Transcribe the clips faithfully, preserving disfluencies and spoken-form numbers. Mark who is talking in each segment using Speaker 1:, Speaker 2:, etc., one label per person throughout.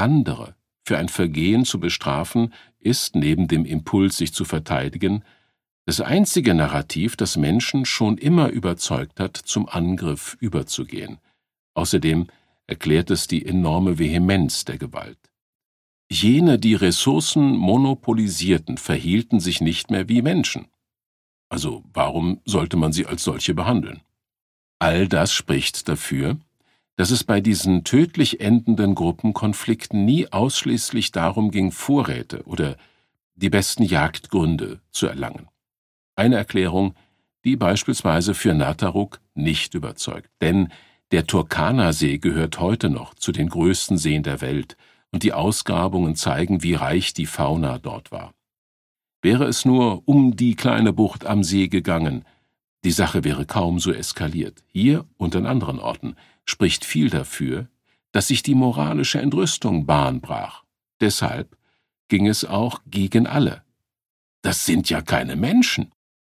Speaker 1: andere für ein Vergehen zu bestrafen, ist, neben dem Impuls, sich zu verteidigen, das einzige Narrativ, das Menschen schon immer überzeugt hat, zum Angriff überzugehen. Außerdem erklärt es die enorme Vehemenz der Gewalt. Jene, die Ressourcen monopolisierten, verhielten sich nicht mehr wie Menschen. Also warum sollte man sie als solche behandeln? All das spricht dafür, dass es bei diesen tödlich endenden Gruppenkonflikten nie ausschließlich darum ging, Vorräte oder die besten Jagdgründe zu erlangen. Eine Erklärung, die beispielsweise für Nataruk nicht überzeugt, denn der Turkana-See gehört heute noch zu den größten Seen der Welt und die Ausgrabungen zeigen, wie reich die Fauna dort war. Wäre es nur um die kleine Bucht am See gegangen, die Sache wäre kaum so eskaliert. Hier und an anderen Orten spricht viel dafür, dass sich die moralische Entrüstung Bahn brach. Deshalb ging es auch gegen alle. Das sind ja keine Menschen.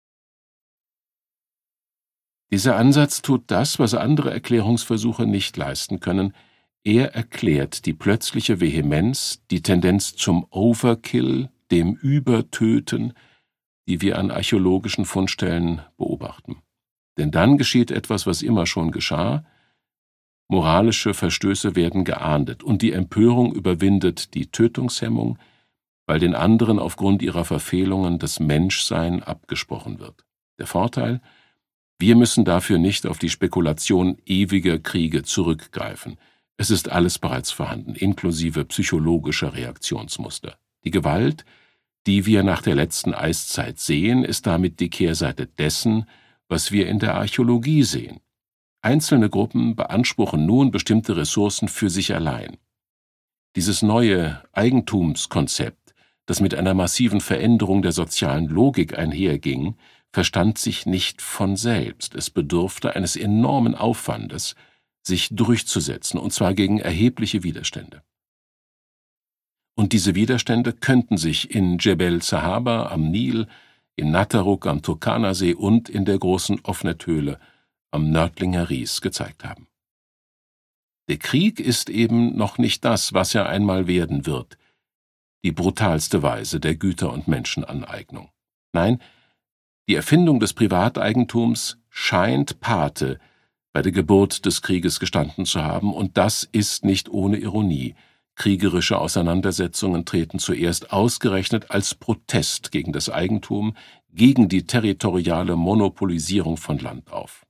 Speaker 1: Dieser Ansatz tut das, was andere Erklärungsversuche nicht leisten können. Er erklärt die plötzliche Vehemenz, die Tendenz zum Overkill, dem Übertöten, die wir an archäologischen Fundstellen beobachten. Denn dann geschieht etwas, was immer schon geschah. Moralische Verstöße werden geahndet und die Empörung überwindet die Tötungshemmung, weil den anderen aufgrund ihrer Verfehlungen das Menschsein abgesprochen wird. Der Vorteil: Wir müssen dafür nicht auf die Spekulation ewiger Kriege zurückgreifen. Es ist alles bereits vorhanden, inklusive psychologischer Reaktionsmuster. Die Gewalt, die wir nach der letzten Eiszeit sehen, ist damit die Kehrseite dessen, was wir in der Archäologie sehen. Einzelne Gruppen beanspruchen nun bestimmte Ressourcen für sich allein. Dieses neue Eigentumskonzept, das mit einer massiven Veränderung der sozialen Logik einherging, verstand sich nicht von selbst. Es bedurfte eines enormen Aufwandes, sich durchzusetzen, und zwar gegen erhebliche Widerstände. Und diese Widerstände könnten sich in Dschebel Sahaba am Nil, in Nataruk am Turkana-See und in der großen Ofnet-Höhle am Nördlinger Ries gezeigt haben. Der Krieg ist eben noch nicht das, was er einmal werden wird, die brutalste Weise der Güter- und Menschenaneignung. Nein, die Erfindung des Privateigentums scheint Pate bei der Geburt des Krieges gestanden zu haben, und das ist nicht ohne Ironie. Kriegerische Auseinandersetzungen treten zuerst ausgerechnet als Protest gegen das Eigentum, gegen die territoriale Monopolisierung von Land auf.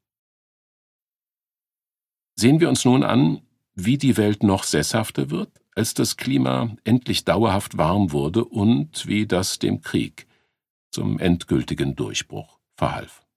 Speaker 1: Sehen wir uns nun an, wie die Welt noch sesshafter wird, als das Klima endlich dauerhaft warm wurde und wie das dem Krieg zum endgültigen Durchbruch verhalf.